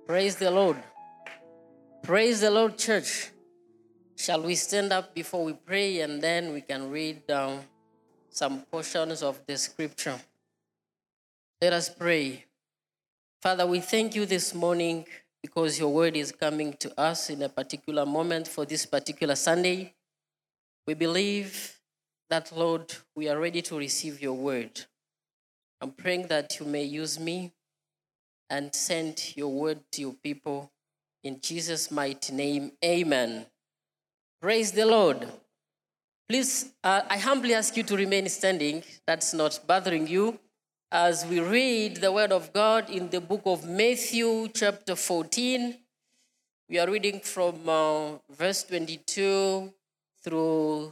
Praise the Lord. Praise the Lord, church. Shall we stand up before we pray and then we can read down some portions of the scripture? Let us pray. Father, we thank you this morning because your word is coming to us in a particular moment for this particular Sunday. We believe that, Lord, we are ready to receive your word. I'm praying that you may use me and send your word to your people. In Jesus' mighty name, amen. Praise the Lord. Please, I humbly ask you to remain standing. That's not bothering you. As we read the word of God in the book of Matthew, chapter 14, we are reading from verse 22 through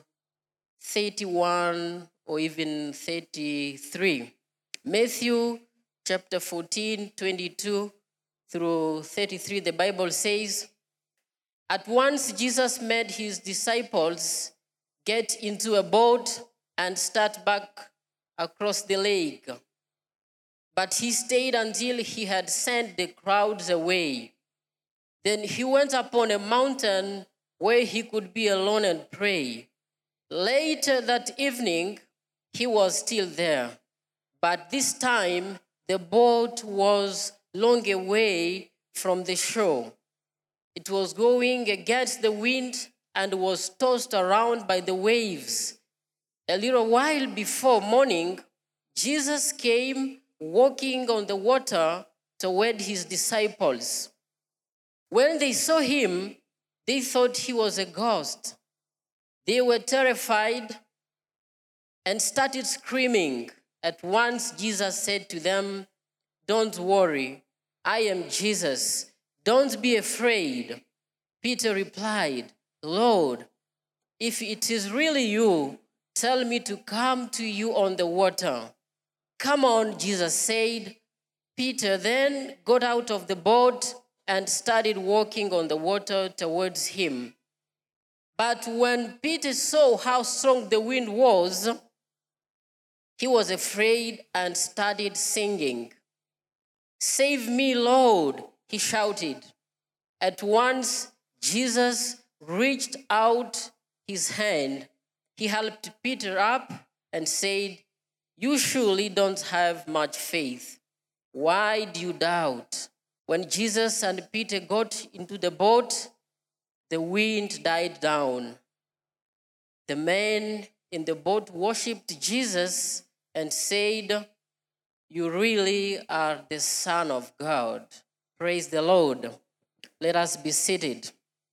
31 or even 33. Matthew chapter 14, 22 through 33, the Bible says, "At once Jesus made his disciples get into a boat and start back across the lake. But he stayed until he had sent the crowds away. Then he went upon a mountain where he could be alone and pray. Later that evening, he was still there. But this time, the boat was long away from the shore. It was going against the wind and was tossed around by the waves. A little while before morning, Jesus came walking on the water toward his disciples. When they saw him, they thought he was a ghost. They were terrified and started screaming. At once, Jesus said to them, 'Don't worry, I am Jesus. Don't be afraid.' Peter replied, 'Lord, if it is really you, tell me to come to you on the water.' 'Come on,' Jesus said. Peter then got out of the boat and started walking on the water towards him. But when Peter saw how strong the wind was, he was afraid and started singing. 'Save me, Lord,' he shouted. At once, Jesus reached out his hand. He helped Peter up and said, 'You surely don't have much faith. Why do you doubt?' When Jesus and Peter got into the boat, the wind died down. The men in the boat worshipped Jesus and said, 'You really are the Son of God.'" Praise the Lord. Let us be seated.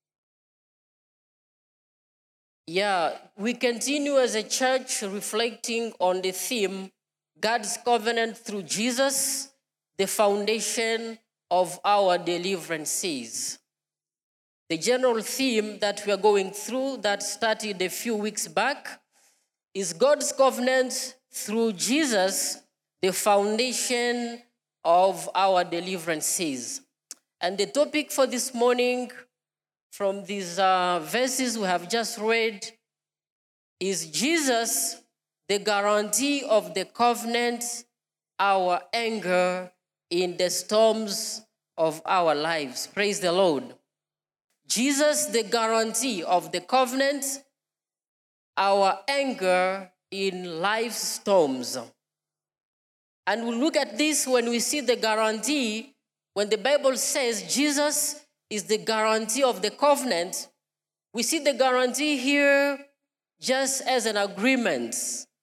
We continue as a church reflecting on the theme, God's covenant through Jesus, the foundation of our deliverances. The general theme that we are going through that started a few weeks back is God's covenant through Jesus, the foundation of our deliverances. And the topic for this morning from these verses we have just read is Jesus, the guarantee of the covenant, our anchor in the storms of our lives. Praise the Lord. Jesus, the guarantee of the covenant, our anchor in life's storms. And we'll look at this when we see the guarantee, when the Bible says Jesus is the guarantee of the covenant. We see the guarantee here just as an agreement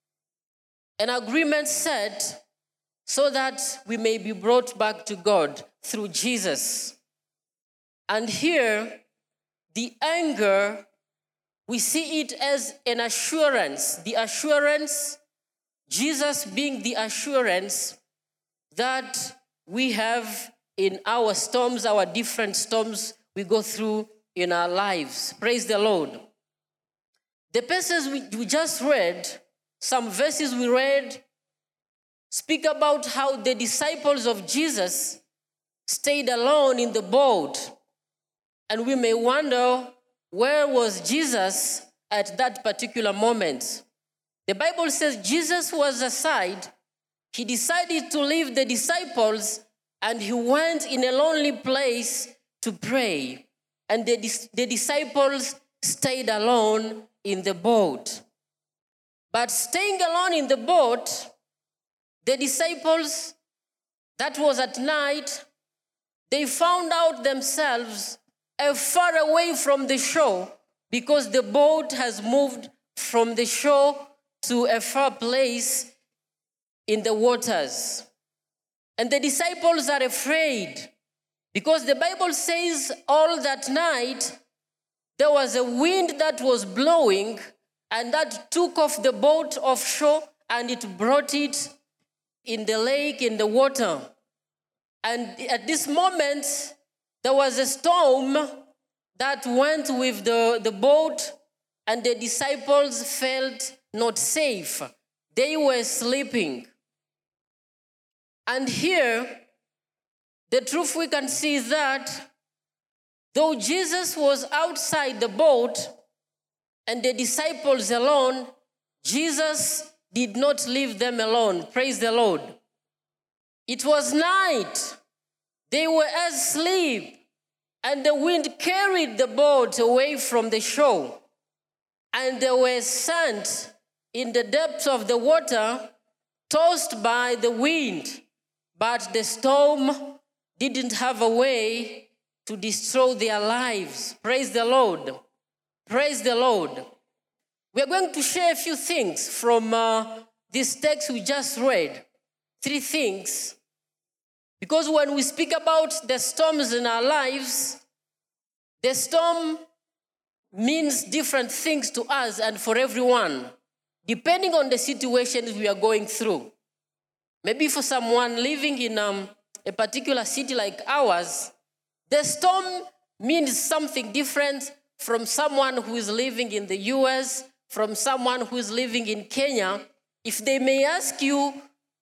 set so that we may be brought back to God through Jesus. And here, the anchor, we see it as an assurance. The assurance, Jesus being the assurance that we have in our storms, our different storms we go through in our lives. Praise the Lord. The passages we just read, some verses we read, speak about how the disciples of Jesus stayed alone in the boat. And we may wonder, where was Jesus at that particular moment? The Bible says Jesus was aside. He decided to leave the disciples and he went in a lonely place to pray. And the disciples stayed alone in the boat. But staying alone in the boat, the disciples, that was at night, they found out themselves far away from the shore because the boat has moved from the shore to a far place in the waters. And the disciples are afraid because the Bible says all that night there was a wind that was blowing and that took off the boat offshore and it brought it in the lake, in the water. And at this moment, there was a storm that went with the boat, and the disciples felt not safe. They were sleeping. And here, the truth we can see is that though Jesus was outside the boat and the disciples alone, Jesus did not leave them alone. Praise the Lord. It was night. They were asleep, and the wind carried the boat away from the shore. And they were sent in the depths of the water, tossed by the wind. But the storm didn't have a way to destroy their lives. Praise the Lord. Praise the Lord. We are going to share a few things from this text we just read. 3 things. Because when we speak about the storms in our lives, the storm means different things to us and for everyone, depending on the situations we are going through. Maybe for someone living in a particular city like ours, the storm means something different from someone who is living in the US, from someone who is living in Kenya. If they may ask all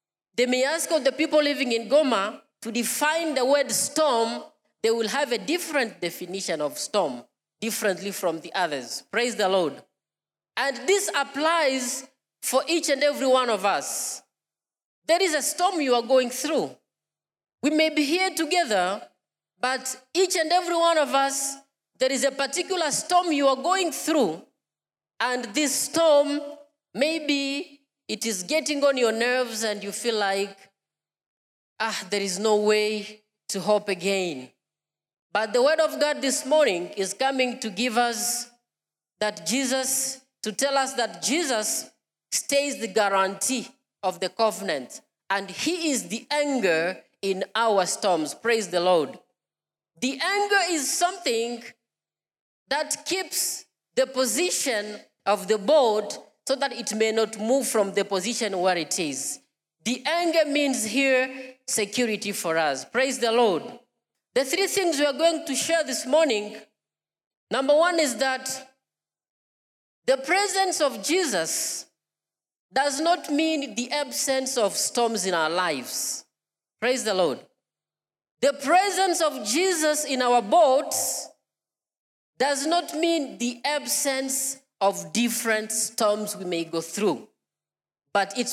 the people living in Goma to define the word storm, they will have a different definition of storm, differently from the others. Praise the Lord. And this applies for each and every one of us. There is a storm you are going through. We may be here together, but each and every one of us, there is a particular storm you are going through, and this storm, maybe it is getting on your nerves and you feel like, there is no way to hope again. But the word of God this morning is coming to give us to tell us that Jesus stays the guarantee of the covenant, and he is the anchor in our storms. Praise the Lord. The anchor is something that keeps the position of the boat so that it may not move from the position where it is. The anchor means here security for us. Praise the Lord. The 3 things we are going to share this morning, number 1 is that the presence of Jesus does not mean the absence of storms in our lives. Praise the Lord. The presence of Jesus in our boats does not mean the absence of different storms we may go through. But it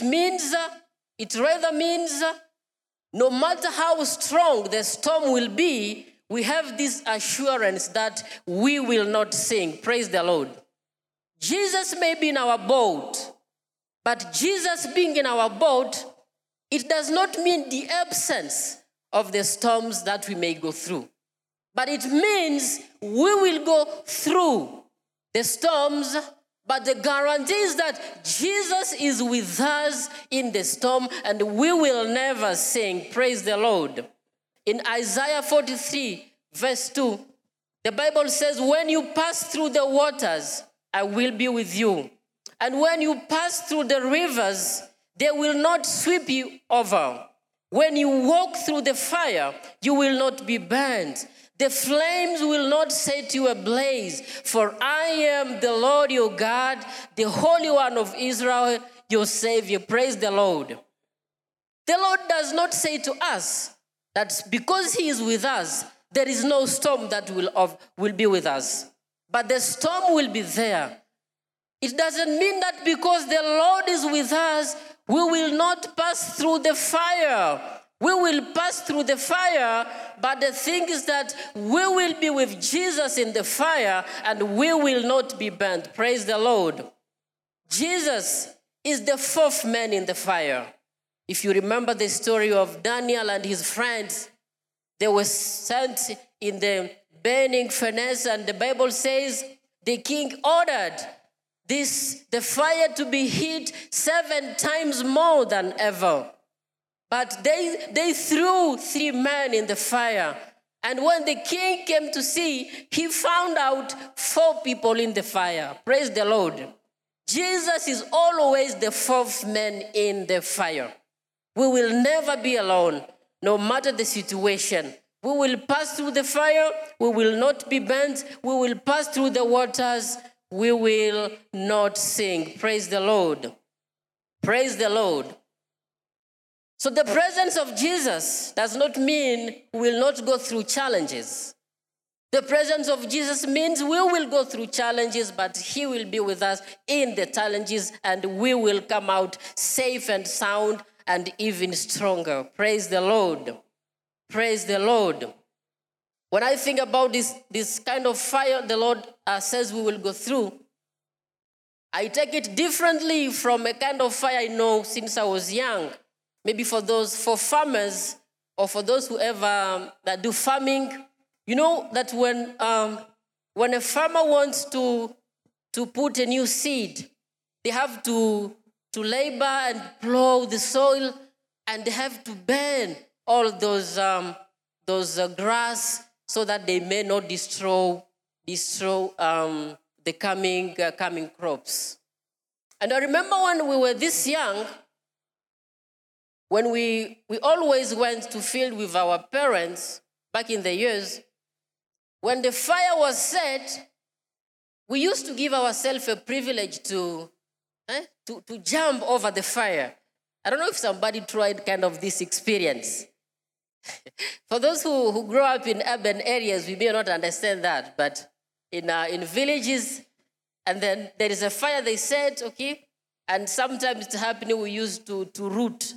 rather means no matter how strong the storm will be, we have this assurance that we will not sink. Praise the Lord. Jesus may be in our boat, but Jesus being in our boat, it does not mean the absence of the storms that we may go through. But it means we will go through the storms, but the guarantee is that Jesus is with us in the storm and we will never sink. Praise the Lord. In Isaiah 43, verse 2, the Bible says, when you pass through the waters, I will be with you. And when you pass through the rivers, they will not sweep you over. When you walk through the fire, you will not be burned. The flames will not set you ablaze, for I am the Lord your God, the Holy One of Israel, your Savior. Praise the Lord. The Lord does not say to us that because he is with us, there is no storm that will be with us. But the storm will be there. It doesn't mean that because the Lord is with us, we will not pass through the fire. We will pass through the fire, but the thing is that we will be with Jesus in the fire and we will not be burnt. Praise the Lord. Jesus is the fourth man in the fire. If you remember the story of Daniel and his friends, they were sent in the burning furnace, and the Bible says the king ordered the fire to be heat 7 times more than ever. But they threw 3 men in the fire. And when the king came to see, he found out 4 people in the fire. Praise the Lord. Jesus is always the 4th man in the fire. We will never be alone, no matter the situation. We will pass through the fire. We will not be burnt. We will pass through the waters. We will not sink. Praise the Lord. Praise the Lord. So the presence of Jesus does not mean we will not go through challenges. The presence of Jesus means we will go through challenges, but he will be with us in the challenges, and we will come out safe and sound and even stronger. Praise the Lord. Praise the Lord. When I think about this kind of fire the Lord says we will go through, I take it differently from a kind of fire I know since I was young. Maybe for farmers or for those who ever that do farming, you know that when a farmer wants to put a new seed, they have to labor and plow the soil, and they have to burn all those grass so that they may not destroy the coming crops. And I remember when we were this young, when we always went to field with our parents back in the years, when the fire was set, we used to give ourselves a privilege to jump over the fire. I don't know if somebody tried kind of this experience. For those who grow up in urban areas, we may not understand that, but in villages, and then there is a fire they set, okay, and sometimes it's happening we used to root,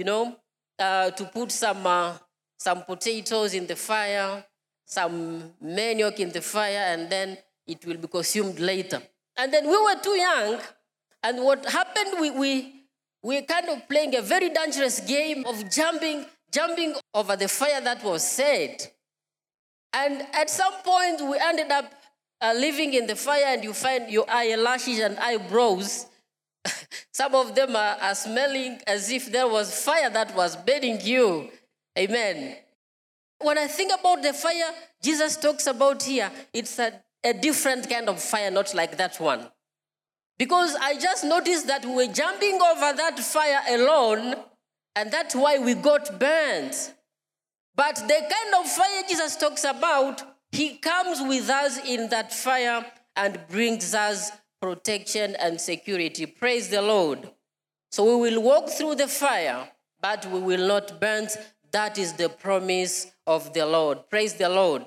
to put some potatoes in the fire, some manioc in the fire, and then it will be consumed later. And then we were too young, and what happened, we kind of playing a very dangerous game of jumping over the fire that was set. And at some point, we ended up living in the fire, and you find your eyelashes and eyebrows. Some of them are smelling as if there was fire that was burning you. Amen. When I think about the fire Jesus talks about here, it's a different kind of fire, not like that one. Because I just noticed that we were jumping over that fire alone, and that's why we got burned. But the kind of fire Jesus talks about, he comes with us in that fire and brings us protection and security. Praise the Lord. So we will walk through the fire, but we will not burn. That is the promise of the Lord. Praise the Lord.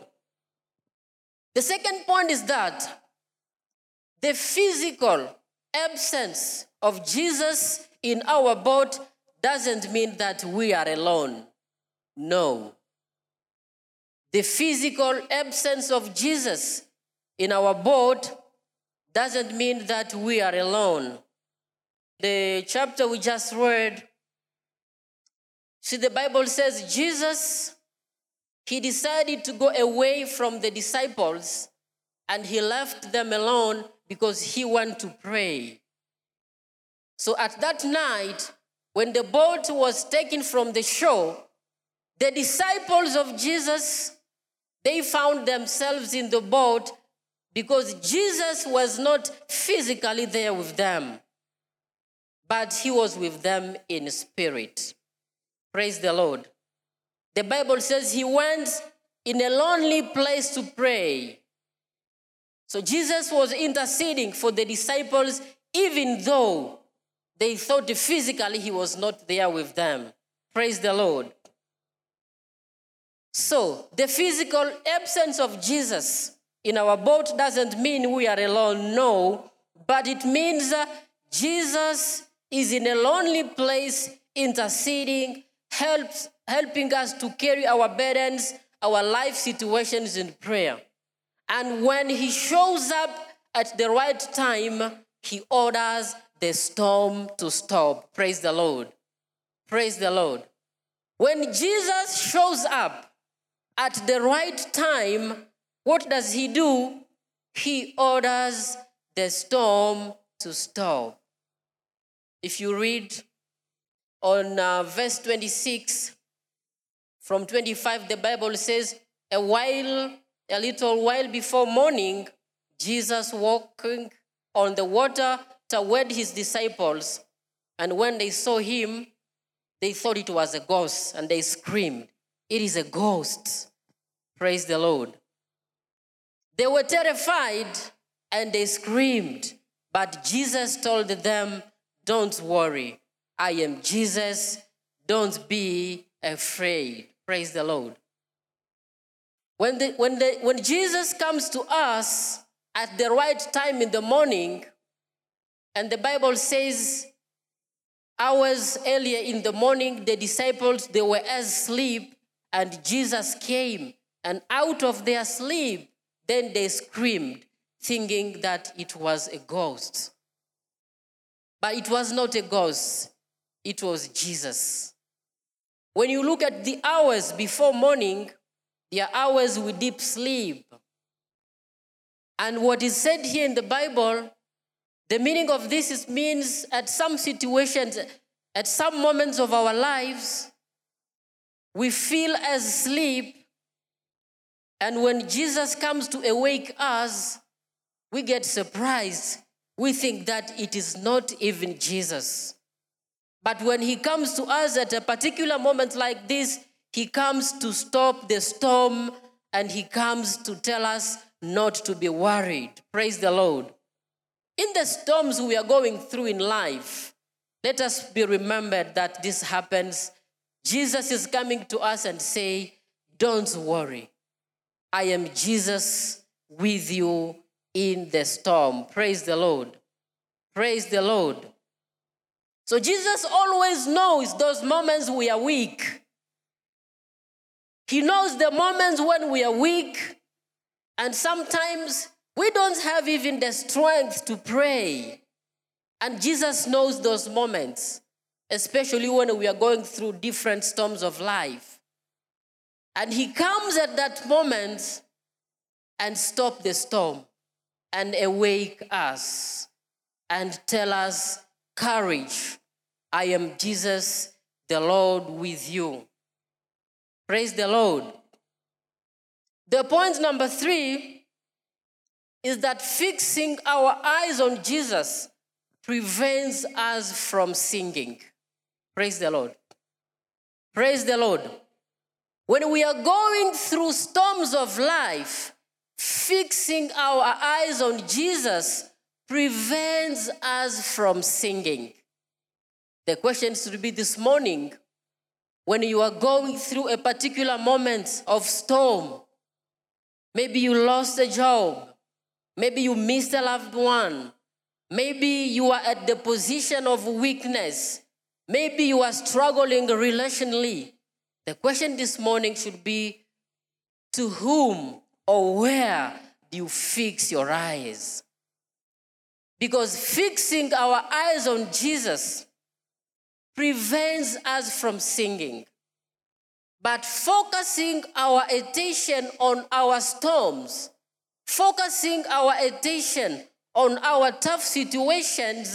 The second point is that the physical absence of Jesus in our boat doesn't mean that we are alone. No. The physical absence of Jesus in our boat doesn't mean that we are alone. The chapter we just read, see, the Bible says Jesus, he decided to go away from the disciples, and he left them alone because he wanted to pray. So at that night, when the boat was taken from the shore, the disciples of Jesus, they found themselves in the boat because Jesus was not physically there with them, but he was with them in spirit. Praise the Lord. The Bible says he went in a lonely place to pray. So Jesus was interceding for the disciples, even though they thought physically he was not there with them. Praise the Lord. So the physical absence of Jesus in our boat doesn't mean we are alone, no, but it means Jesus is in a lonely place interceding, helps helping us to carry our burdens, our life situations in prayer. And when he shows up at the right time, he orders the storm to stop. Praise the Lord. Praise the Lord. When Jesus shows up at the right time, what does he do? He orders the storm to stop. If you read on verse 26, from 25, the Bible says, a little while before morning, Jesus walking on the water toward his disciples. And when they saw him, they thought it was a ghost, and they screamed, "It is a ghost." Praise the Lord. They were terrified, and they screamed. But Jesus told them, "Don't worry. I am Jesus. Don't be afraid." Praise the Lord. When Jesus comes to us at the right time in the morning, and the Bible says hours earlier in the morning, the disciples, they were asleep, and Jesus came, and out of their sleep, then they screamed, thinking that it was a ghost. But it was not a ghost. It was Jesus. When you look at the hours before morning, they are hours with deep sleep. And what is said here in the Bible, the meaning of this means at some situations, at some moments of our lives, we feel asleep. And when Jesus comes to awake us, we get surprised. We think that it is not even Jesus. But when he comes to us at a particular moment like this, he comes to stop the storm, and he comes to tell us not to be worried. Praise the Lord. In the storms we are going through in life, let us be remembered that this happens. Jesus is coming to us and say, "Don't worry. I am Jesus with you in the storm." Praise the Lord. Praise the Lord. So Jesus always knows those moments we are weak. He knows the moments when we are weak, and sometimes we don't have even the strength to pray. And Jesus knows those moments, especially when we are going through different storms of life. And he comes at that moment and stop the storm and awake us and tell us, "Courage, I am Jesus, the Lord with you." Praise the Lord. The point number 3 is that fixing our eyes on Jesus prevents us from singing. Praise the Lord. Praise the Lord. When we are going through storms of life, fixing our eyes on Jesus prevents us from singing. The question should be this morning, when you are going through a particular moment of storm, maybe you lost a job, maybe you missed a loved one, maybe you are at the position of weakness, maybe you are struggling relationally. The question this morning should be, to whom or where do you fix your eyes? Because fixing our eyes on Jesus prevents us from singing. But focusing our attention on our storms, focusing our attention on our tough situations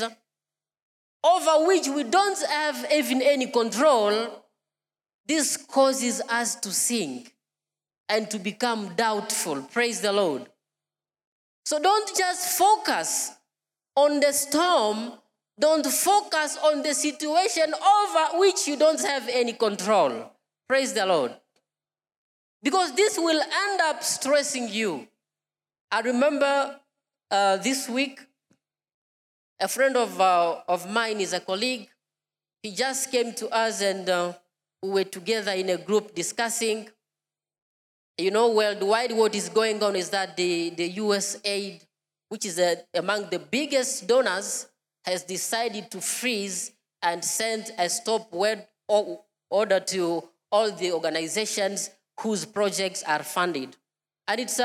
over which we don't have even any control, this causes us to sing and to become doubtful. Praise the Lord. So don't just focus on the storm. Don't focus on the situation over which you don't have any control. Praise the Lord. Because this will end up stressing you. I remember this week, a friend of mine is a colleague. He just came to us, and we were together in a group discussing. Worldwide what is going on is that the US aid, which is among the biggest donors, has decided to freeze and send a stop order to all the organizations whose projects are funded. And it's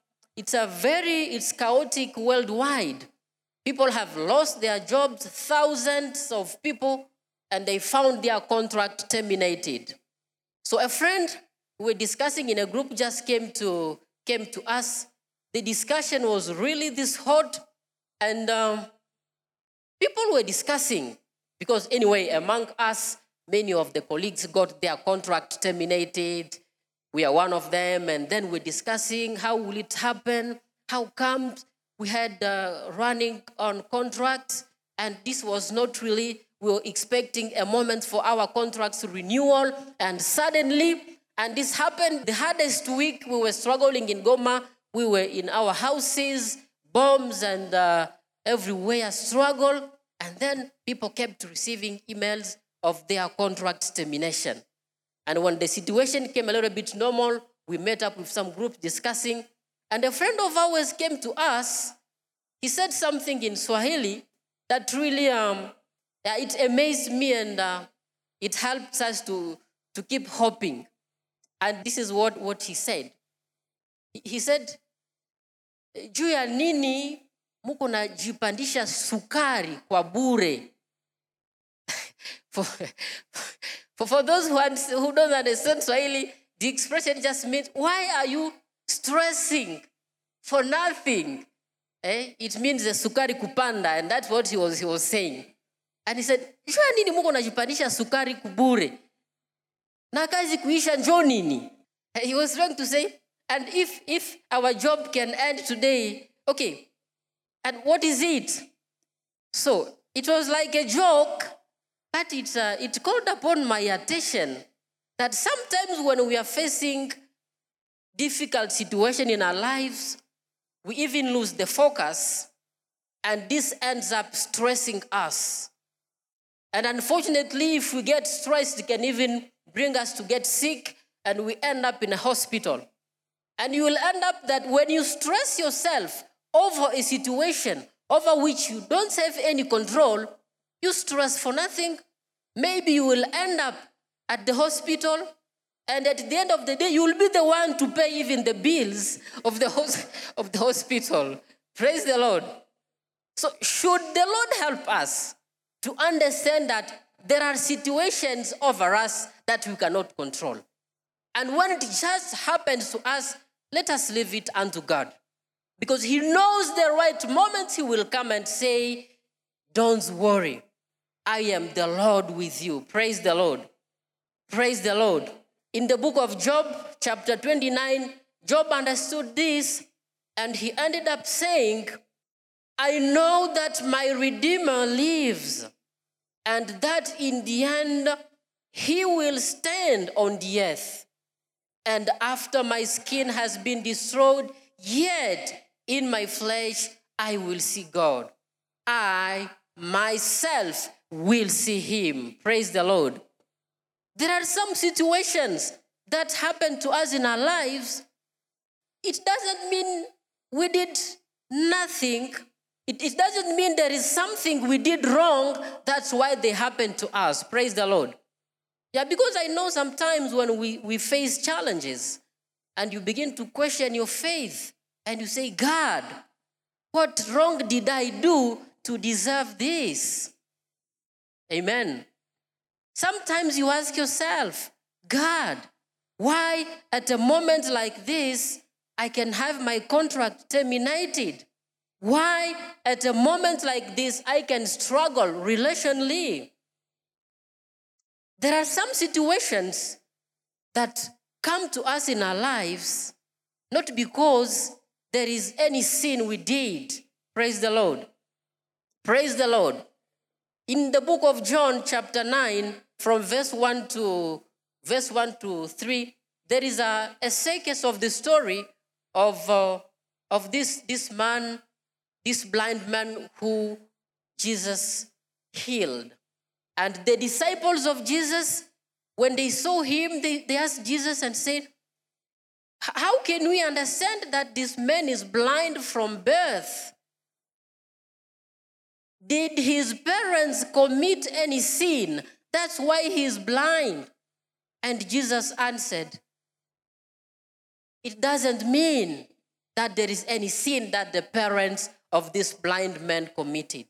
chaotic worldwide. People have lost their jobs, thousands of people, and they found their contract terminated. So a friend we were discussing in a group just came to us. The discussion was really this hot, and people were discussing, because anyway, among us, many of the colleagues got their contract terminated. We are one of them, and then we're discussing how will it happen, how come we had running on contracts, and this was not really, we were expecting a moment for our contracts renewal, and suddenly, and this happened the hardest week we were struggling in Goma. We were in our houses, bombs and everywhere struggle, and then people kept receiving emails of their contract termination. And when the situation came a little bit normal, we met up with some group discussing, and a friend of ours came to us. He said something in Swahili that really, it amazed me, and it helps us to keep hoping. And this is what he said. He said, juu ya nini muko najipandisha sukari kwa bure? For those who don't understand Swahili, the expression just means, why are you stressing for nothing? It means the sukari kupanda, and that's what he was saying. And he said, juu ya nini muko najipandisha sukari kubure? Na kazi kuisha njoo nini? He was trying to say, and if our job can end today, okay, and what is it? So it was like a joke, but it called upon my attention that sometimes when we are facing difficult situation in our lives, we even lose the focus, and this ends up stressing us. And unfortunately, if we get stressed, it can even bring us to get sick, and we end up in a hospital. And you will end up that when you stress yourself over a situation over which you don't have any control, you stress for nothing. Maybe you will end up at the hospital, and at the end of the day, you will be the one to pay even the bills of the hospital. Praise the Lord. So should the Lord help us to understand that there are situations over us that we cannot control. And when it just happens to us, let us leave it unto God. Because He knows the right moment He will come and say, don't worry, I am the Lord with you. Praise the Lord. Praise the Lord. In the book of Job, chapter 29, Job understood this, and he ended up saying, I know that my Redeemer lives, and that in the end He will stand on the earth. And after my skin has been destroyed, yet in my flesh I will see God. I myself will see Him. Praise the Lord. There are some situations that happen to us in our lives. It doesn't mean we did nothing. It doesn't mean there is something we did wrong. That's why they happened to us. Praise the Lord. Yeah, because I know sometimes when we face challenges and you begin to question your faith and you say, God, what wrong did I do to deserve this? Amen. Sometimes you ask yourself, God, why at a moment like this I can have my contract terminated? Why at a moment like this I can struggle relationally? There are some situations that come to us in our lives, not because there is any sin we did. Praise the Lord. Praise the Lord. In the book of John, chapter 9, from verse 1 to 3, there is a circus of the story of this man, this blind man who Jesus healed. And the disciples of Jesus, when they saw him, they asked Jesus and said, how can we understand that this man is blind from birth? Did his parents commit any sin? That's why he is blind. And Jesus answered, it doesn't mean that there is any sin that the parents of this blind man committed.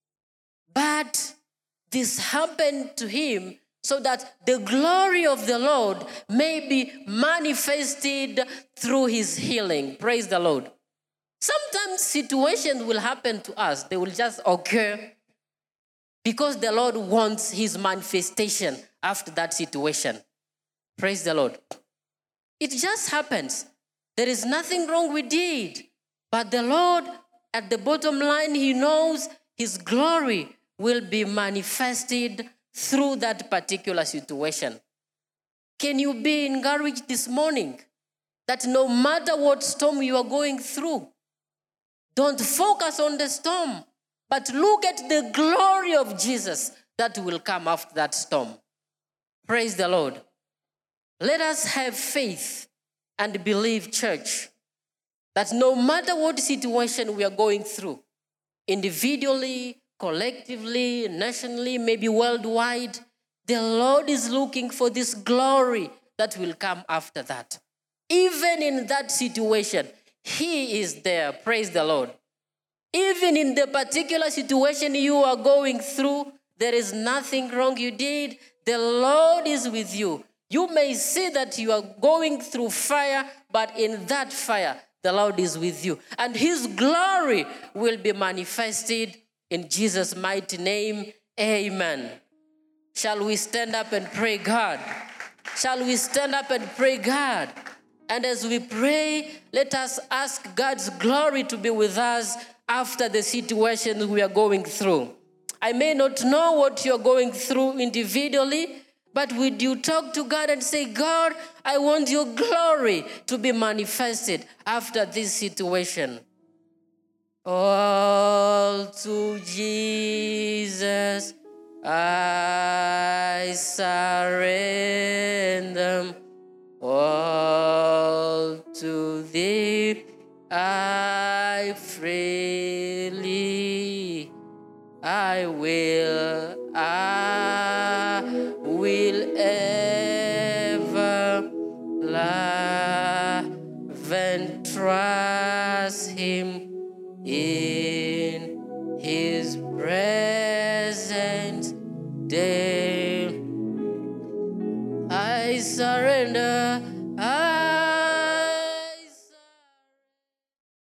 But this happened to him so that the glory of the Lord may be manifested through his healing. Praise the Lord. Sometimes situations will happen to us. They will just occur because the Lord wants his manifestation after that situation. Praise the Lord. It just happens. There is nothing wrong we did. But the Lord, at the bottom line, he knows his glory will be manifested through that particular situation. Can you be encouraged this morning that no matter what storm you are going through, don't focus on the storm, but look at the glory of Jesus that will come after that storm. Praise the Lord. Let us have faith and believe, church, that no matter what situation we are going through, individually, collectively, nationally, maybe worldwide, the Lord is looking for this glory that will come after that. Even in that situation, he is there. Praise the Lord. Even in the particular situation you are going through, there is nothing wrong you did. The Lord is with you. You may see that you are going through fire, but in that fire, the Lord is with you. And his glory will be manifested in Jesus' mighty name. Amen. Shall we stand up and pray God? Shall we stand up and pray God? And as we pray, let us ask God's glory to be with us after the situation we are going through. I may not know what you're going through individually, but would you talk to God and say, God, I want your glory to be manifested after this situation. All to Jesus I surrender.